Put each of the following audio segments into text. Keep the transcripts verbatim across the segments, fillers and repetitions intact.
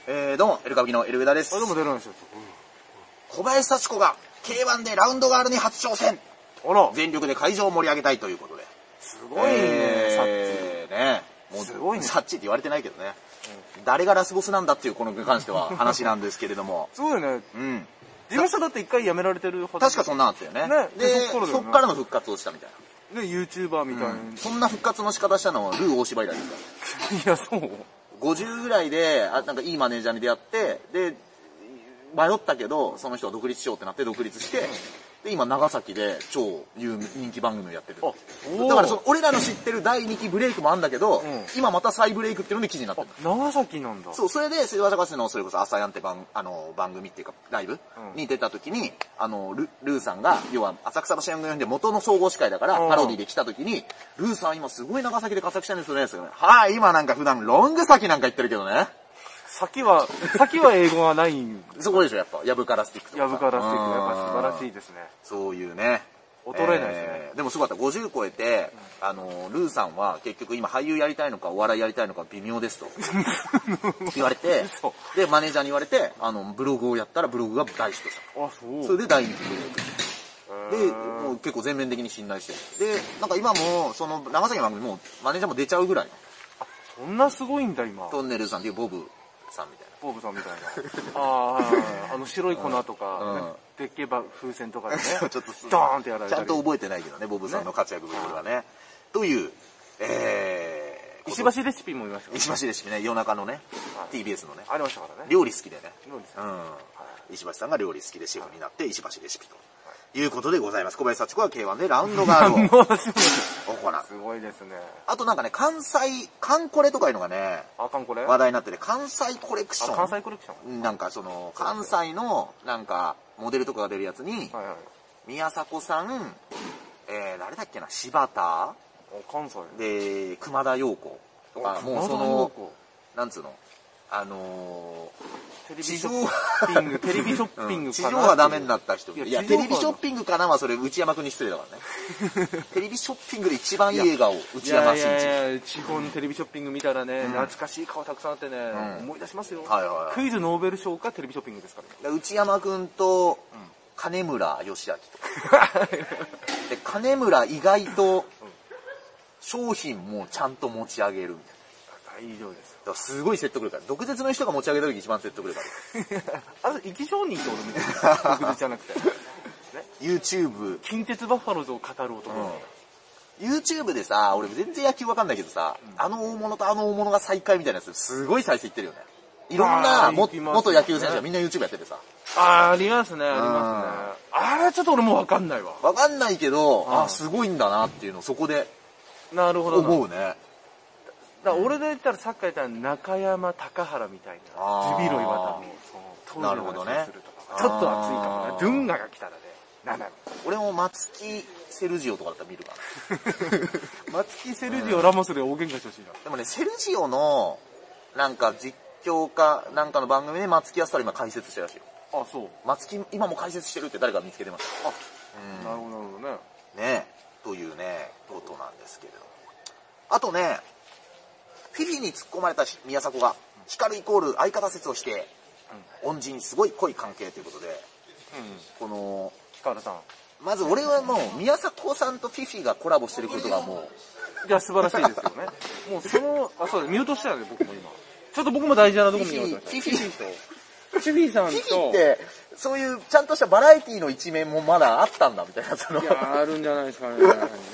えー、どうも、エル歌舞伎のエルウェダです。 あ、どうも出るんですよ。 小林幸子が ケーワン でラウンドガールに初挑戦。 あら。 全力で会場を盛り上げたいということで。 すごいね、 えー、ね。もう、 すごいね。 サッチって言われてないけどね。うん、誰がラスボスなんだっていうこのに関しては話なんですけれども。 すごいね。 うん。 事務所だって一回辞められてるはず。 確かそんなあったよね。 ね。 で、でそ, ね、そっからの復活をしたみたいな。ね、YouTuber みたいな、うん。 そんな復活の仕方したのはルー大芝居だですか。いや、そうごじゅうぐらいで、あ、なんかいいマネージャーに出会って、で、迷ったけど、その人は独立しようってなって独立して、で、今長崎で超有人気番組をやってる。だからその、俺らの知ってるだいにきブレイクもあんだけど、うん、今また再ブレイクっていうので記事になってる。 長崎なんだ。 そう、それで、スーパージャカスのそれこそ朝やんって番、あの、番組っていうか、ライブ、うん、に出た時に、あの、ル、ルーさんが、要は、浅草の試合組で元の総合司会だから、パロディで来た時に、ルーさん今すごい長崎で活躍してるんですよね。はい、今なんか普段ロング先なんか言ってるけどね。 先は、先は英語はないんそこでしょ、やっぱ。ヤブカラスティックとか。 ヤブカラスティック、やっぱ素晴らしいですね。 そういうね。 衰えないですね。 えー、でもすごかった。ごじゅう超えて、うん、あの、ルーさんは結局今俳優やりたいのかお笑いやりたいのか微妙ですと。言われて、で、マネージャーに言われて、あの、ブログをやったらブログが大ヒットした。 あ、そう。 それで大人気ブレイク。で、もう結構全面的に信頼してる。で、なんか今も、その、長崎の番組もマネージャーも出ちゃうぐらいの。 あ、そんなすごいんだ今。 トンネルさんっていうボブさんみたいな。 ボブさんみたいな。ああ、あの白い粉とか、うんね、でっけえ風船とかでね、ちょっとドーンってやられたり。 ちゃんと覚えてないけどね、ボブさんの活躍ぶりはね。という、えー、石橋レシピも見ましたね。 石橋レシピね、夜中のね、はい、ティービーエス のね。 ありましたからね。 料理好きでね。 料理好き。 うん。はい、石橋さんが料理好きでシェフになって、石橋レシピと。いうことでございます。小林幸子は ケーワン でラウンドガールを行う。 すごいですね。 あとなんかね、関西、カンコレとかいうのがね、 あ、カンコレ話題になってて、関西コレクション。 あ、関西コレクションなんかその、関西の、なんか、モデルとかが出るやつに、はいはい、宮迫さん、えー、誰だっけな、柴田関西で、熊田曜子とか、もうその、なんつうの、あのー、 テレビショッピング、テレビショッピングかな、 うん、地上はダメになった人。いや、テレビショッピングかなはそれ内山くんに失礼だからね。テレビショッピングで一番いい映画を内山真一。いやいや地方のテレビショッピング見たらね、うん、懐かしい顔たくさんあってね、うん、思い出しますよ、はいはいはい。クイズノーベル賞かテレビショッピングですからね。 内山くんと、金村義明とか。で、金村意外と、商品もちゃんと持ち上げるみたいな。 以上です。 すごい説得力ある。毒舌の人が持ち上げた時一番説得力ある。 あれ、生き証人って俺見てる。毒舌じゃなくて。ね、 YouTube。 近鉄バッファローズを語る男、 うん。YouTube でさ、俺全然野球わかんないけどさ、うん、あの大物とあの大物が再会みたいなやつ、すごい再生いってるよね。いろんなも、ね、元野球選手がみんな YouTube やっててさ。 あー、ありますね、ありますね。あれちょっと俺もわかんないわ。 わかんないけど、あー、すごいんだなっていうのをそこで。 なるほど。 思うね。 だ俺で言ったらさっき言った中山高原みたいなジビロ岩田のその当時の話をするとか、ね、ちょっと熱いかもね。ドゥンガが来たらね、なんだろう。 俺も松木セルジオとかだったら見るかな。松木セルジオ、うん、ラモスで大喧嘩してほしいな。 でもね、セルジオのなんか実況かなんかの番組で松木安太郎今解説してるらしいよ。 あ、そう。 松木今も解説してるって誰か見つけてました。あ、 うん、なるほどなるほどね。 ねというねことなんですけれども、あとね。フィフィに突っ込まれた宮迫が、光イコール相方説をして、うん、恩人にすごい濃い関係ということで、うん、この、 光さん。 まず俺はもう、宮迫さんとフィフィがコラボしてることがもう。いや、素晴らしいですよね。もうその、あ、そうだ、ミュートしたよね、僕も今。ちょっと僕も大事なとこ見ようと。 フィフィと、 フィフィさんと。 フィフィって、そういうちゃんとしたバラエティの一面もまだあったんだ、みたいな。そのいや、あるんじゃないですかね。 フ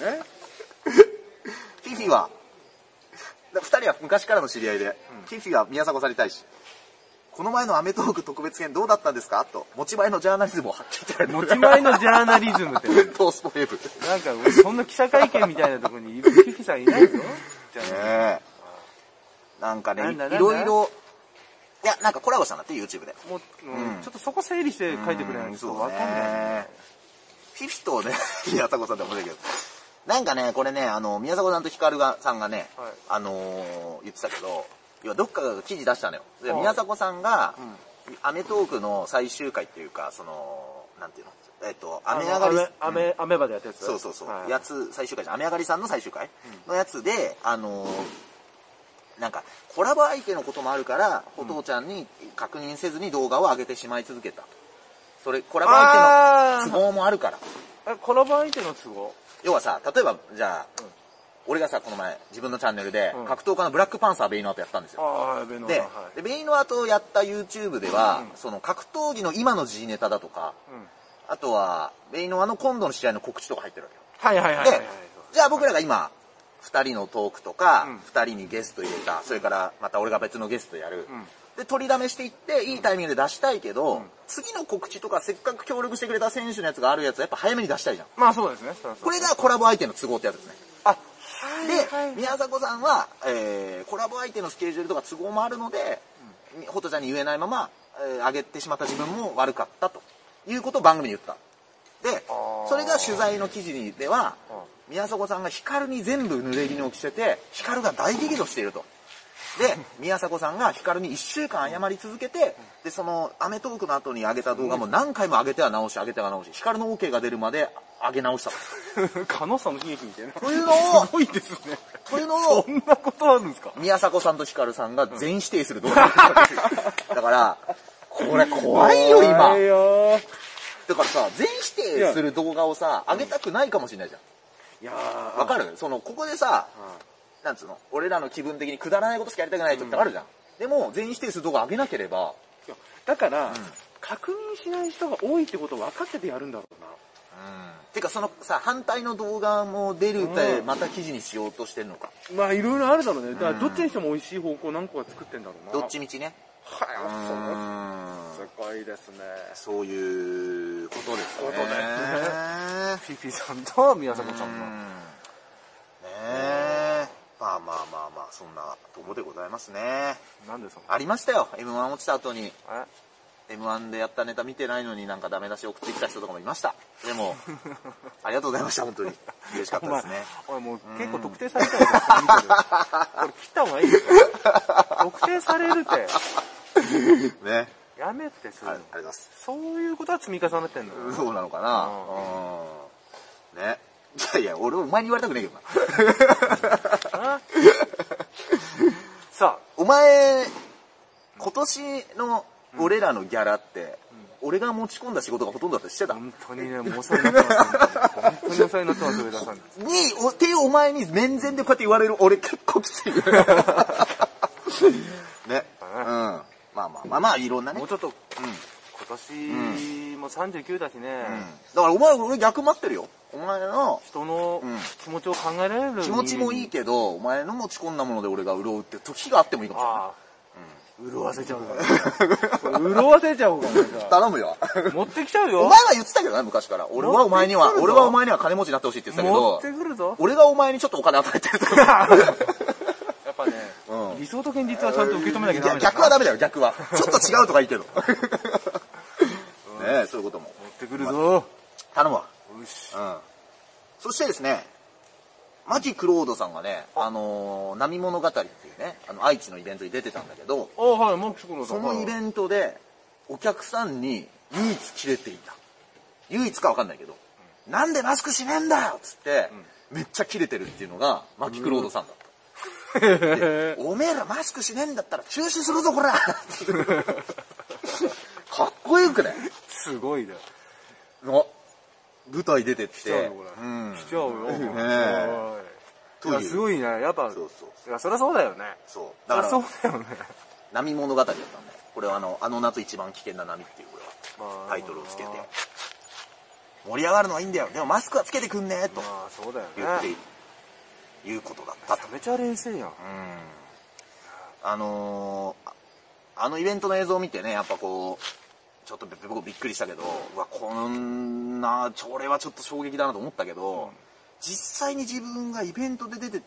ィフィは、二人は昔からの知り合いで、うん、フィフィは宮迫さんに対し、この前のアメトーク特別編どうだったんですかと、持ち前のジャーナリズムを発揮いただいて。 持ち前のジャーナリズムって。 トースポヘブ。 なんか、そんな記者会見みたいなところにフィフィさんいないぞ。じゃあね。なんかね、いろいろ、いや、なんかコラボしたんだって、YouTube で。 もう、うん、ちょっとそこ整理して書いてくれないとわかんないね。 フィフィとね、宮迫さんって面白いけど。なんかね、これね、あの、宮迫さんと光がさんがね、はい、あのー、言ってたけど、要はどっかが記事出したのよ。で宮迫さんが、うん、アメトークの最終回っていうか、その、なんていうのえっと、雨上がり、 アメ、アメバでやったやつそうそうそう、はい、やつ、最終回じゃん、雨上がりさんの最終回のやつで、あのー、 なんか、コラボ相手のこともあるから、お父ちゃんに確認せずに動画を上げてしまい続けた。それ、コラボ相手の都合もあるから。 え、コラボ相手の都合？ 要はさ、例えば、じゃあ、うん、俺がさ、この前、自分のチャンネルで、うん、格闘家のブラックパンサーベイノアとやったんですよ。 ああ、ベイノア。で、はい、 でベイノアとやった YouTube では、うん、その格闘技の今の G ネタだとか、うん、あとは、ベイノアの今度の試合の告知とか入ってるわけよ。 はいはいはいはい、はい。 で、じゃあ僕らが今、二人のトークとか、二、うん、人にゲスト入れた、それからまた俺が別のゲストやる。うん、で、取りだめしていって、いいタイミングで出したいけど、うん、次の告知とかせっかく協力してくれた選手のやつがあるやつはやっぱ早めに出したいじゃん。 まあそうですね。そうそうこれがコラボ相手の都合ってやつですね。 あ、はいで、 はい、 宮迫さんは、えー、コラボ相手のスケジュールとか都合もあるので、うん、ホトちゃんに言えないまま、えー、上げてしまった自分も悪かったということを番組に言った。で、それが取材の記事にでは、宮迫さんがヒカルに全部濡れ衣を着せて、ヒカルが大激怒していると。で、宮迫さんがヒカルにいっしゅうかん謝り続けて、で、その、アメトークの後に上げた動画も何回も上げては直し、上げては直し、ヒカルの OK が出るまで上げ直したと。 カノさんの悲劇みたいな。 というのを、 すごいですね。 というのを、 そんなことあるんですか？ 宮迫さんとヒカルさんが全否定する動画を上げてる。だから、これ怖いよ、今。 怖いよ。 だからさ、全否定する動画をさ、上げたくないかもしれないじゃん。 いやー。わかる？その、ここでさ、うん、なんつうの、俺らの気分的にくだらないことしかやりたくない時ってあるじゃん。うん、でも、全否定する動画上げなければ。 いやだから、うん、確認しない人が多いってことを分かっててやるんだろうな。 うん。てか、そのさ、反対の動画も出るって、また記事にしようとしてんのか。 うん、まあ、いろいろあるだろうね。だから、どっちにしても美味しい方向何個か作ってんだろうな。 どっちみちね。 はい、そうすごいですね。 そういうことですね。 ことね。ピピさんと宮迫ちゃんの。ねえ。まあまあまあまあ、そんなとこでございますね。 なんでそのありましたよ。エムワン 落ちた後に。エムワン でやったネタ見てないのになんかダメ出し送ってきた人とかもいました。でも、ありがとうございました、本当に。嬉しかったですね。 お前、もう結構特定されたよ。これ切った方がいいよ。特定されるって。 ね。 やめてそれ。 ありがとうございます。 そういうことは積み重ねてんのよ。 そうなのかな。うん。ね。いやいや、俺もお前に言われたくないけどな。さあ、お前、今年の俺らのギャラって、うん、俺が持ち込んだ仕事がほとんどだったりしてた。 本当にね、もうお世話になってます。本当にお世話になってます、上田さんに。 に、お、っていうお前に面前でこうやって言われる俺結構きつい。ね。うん。まあまあまあまあ、いろんなね。 もうちょっと、うん。今年もさんじゅうきゅうだしね。うん。 だからお前、俺逆待ってるよ。お前の。 人の気持ちを考えられる。 気持ちもいいけど、お前の持ち込んだもので俺が潤うって時があってもいいかもしれない。 潤わせちゃうから。潤わせちゃうから。 頼むよ。 持ってきちゃうよ。 お前は言ってたけどね、昔から。俺はお前には、俺はお前には金持ちになってほしいって言ってたけど。 持ってくるぞ。 俺がお前にちょっとお金与えてると。 やっぱね、うん、理想と現実はちゃんと受け止めなきゃダメだ。 逆はダメだよ、逆は。ちょっと違うとかいいけど。ねえ、そういうことも。 持ってくるぞ。 頼むわ。 よし。 うん。そしてですね、マキクロードさんがね、あのー、波物語っていうね、あの、愛知のイベントに出てたんだけど、 あはい、マキクロードさん。 そのイベントで、お客さんに唯一キレていた。唯一かわかんないけど、うん、なんでマスクしねえんだよつって、うん、めっちゃキレてるっていうのが、マキクロードさんだった。でおめえらマスクしねえんだったら中止するぞ、こらかっこよくね。 すごいね。 の舞台出てって。 しちゃうよ、これ。うん。しちゃうよ。 ねいや、すごいね。やっぱ、 そうそう。 いや、そりゃそうだよね。 そう。 だから、そうだよね。 波物語だったんで、これはあの、あの夏一番危険な波っていう、これは、タイトルをつけて。盛り上がるのはいいんだよ。でもマスクはつけてくんねと。 ああ、そうだよね。 言って、いうことだったと。 めちゃめちゃ冷静やん。うん。 あのー、あのイベントの映像を見てね、やっぱこう、ちょっと僕びっくりしたけど、うわ、こんな、これはちょっと衝撃だなと思ったけど、うん、実際に自分がイベントで出てって、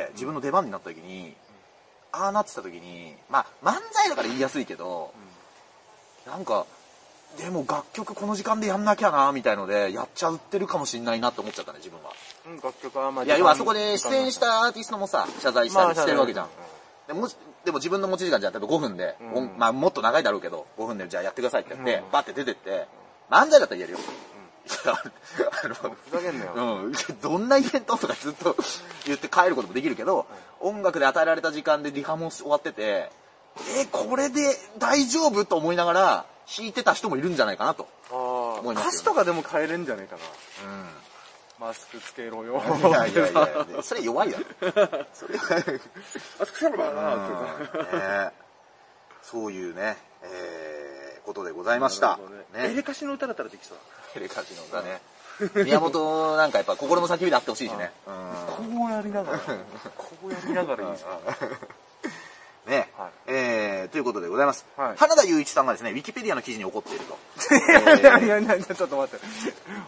自分の出番になった時に、うん、ああなってた時に、まあ、漫才だから言いやすいけど、うん、なんか、でも楽曲この時間でやんなきゃな、みたいので、やっちゃってるかもしんないなって思っちゃったね、自分は。 うん、楽曲はまあ、 いや、要はあそこで出演したアーティストもさ、謝罪したりしてるわけじゃん。でもでも自分の持ち時間じゃ例えばごふんで、うん、まあもっと長いだろうけど、ごふんでじゃあやってくださいってやって、うん、バッて出てって、漫才だったら言えるよ。 あの、 ふざけんなよ。 うん。どんなイベントとかずっと言って帰ることもできるけど、うん、音楽で与えられた時間でリハも終わってて、え、これで大丈夫と思いながら弾いてた人もいるんじゃないかなと思います、ね。 歌詞とかでも変えれんじゃないかな。 うん。 マスクつけろよ。 いやいやいや、それ弱いだろ。それは、 マスクつけろなってね。そういうね、えー、ことでございました。 ね、エレカシの歌だったらできそうだ。エレカシの歌ね。宮本なんかやっぱ心の叫びであってほしいしね。 こうやりながら、こうやりながらいいですかね、はい、えー、ということでございます。はい、花田雄一さんがですね、ウィキペディアの記事に怒っていると。 いやいやいやいや、ちょっと待って。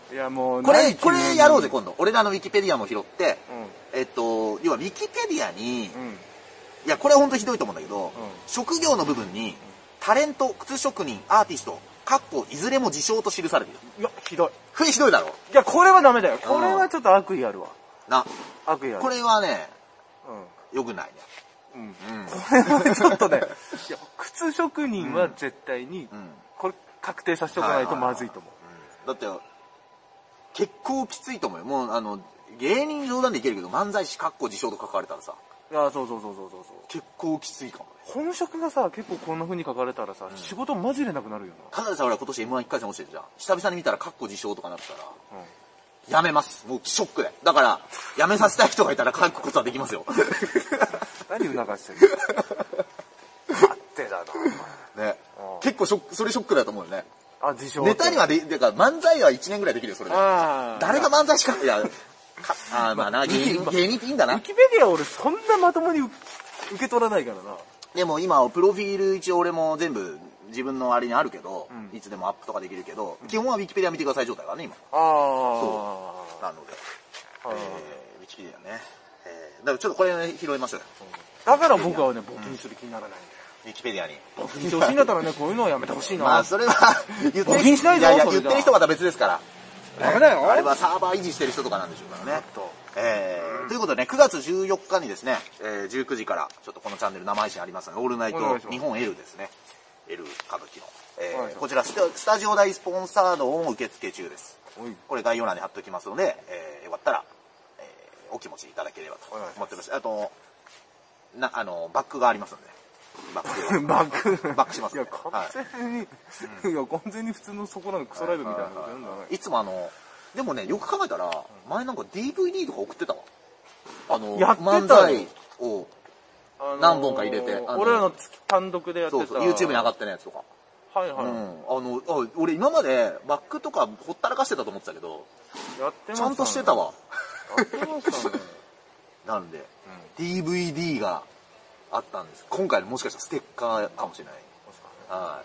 いやもう、 これ、これやろうぜ、今度。俺らのウィキペディアも拾って、うん、えっと、要はウィキペディアに、うん、いや、これは本当ひどいと思うんだけど、うん、職業の部分に、タレント、靴職人、アーティスト、かっこいずれも自称と記されてる。 いや、ひどい。 これひどいだろ。 いや、これはダメだよ。これはちょっと悪意あるわ。 な。 悪意ある。 これはね、うん、よくないね。 うん、これはちょっとね、いや靴職人は絶対に、これ確定させておかないとまずいと思う。 だって、結構きついと思うよ。もう、あの、芸人冗談でいけるけど、漫才師かっこ自称と書かれたらさ。 いや、そうそうそうそうそう。 結構きついかもね。 本職がさ、結構こんな風に書かれたらさ、うん、仕事マジでなくなるよな。 ただでさ、俺は今年 エムワンいっかい戦落ちてるじゃん。久々に見たらかっこ自称とかなったら、うん、やめます。もうショックで。だから、やめさせたい人がいたら書くことはできますよ。 何促してるの勝手だな。ね。結構ショック、それショックだと思うよね。 あ、自称。 ネタにはで、だから漫才はいちねんぐらいできるよ、それで。誰が漫才師か。いや、かあまあな、芸人、芸人っていいんだな。 ウィキペディア俺そんなまともに受け取らないからな。 でも今、プロフィール一応俺も全部自分のあれにあるけど、うん、いつでもアップとかできるけど、基本はウィキペディア見てください状態だからね、今。 ああ。 そう。なので、えー、ウィキペディアね。えー、だからちょっとこれ、ね、拾いましょうよ。 だから僕はね、募金する気にならないんだよ。 ウィキペディアに。 募金してほしいんだったらね、こういうのはやめてほしいな。 まあ、それは、言ってる募金しないでいやいや、言ってる人はまた別ですから。 ダメだよ。 あれはサーバー維持してる人とかなんでしょうからね。えー、ということでね、くがつじゅうよっかにですね、えー、じゅうくじからちょっとこのチャンネル生配信ありますので、オールナイト日本 L ですね。L 歌舞伎の。えー、こちらスタ、スタジオ代スポンサードを受付中です。これ概要欄に貼っておきますので、えー、よかったら、えー、お気持ちいただければと思ってます。あと、な、あの、バックがありますので、バック。 バックバックします、 ね。いや、完全に、はい、いや、完全に普通のそこらのクソライブみたいなの全然ない。 いつもあの、でもね、よく考えたら、前なんか ディーブイディー とか送ってたわ。あの、漫才を何本か入れて。 あのー、俺らの単独でやってた。 そうそう、YouTube に上がってないやつとか。 はいはい。うん、 あのあ、俺今までバックとかほったらかしてたと思ってたけど、 やってましたね。 ちゃんとしてたわ。 やってましたね。 なんで、うん、ディーブイディー があったんです。今回もしかしたらステッカーかもしれない。はい。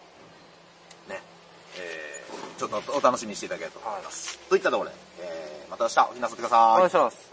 ね。えー、ちょっとお楽しみにしていただければと思います。はい、といったところで、えー、また明日お日なさってください。 お願いします。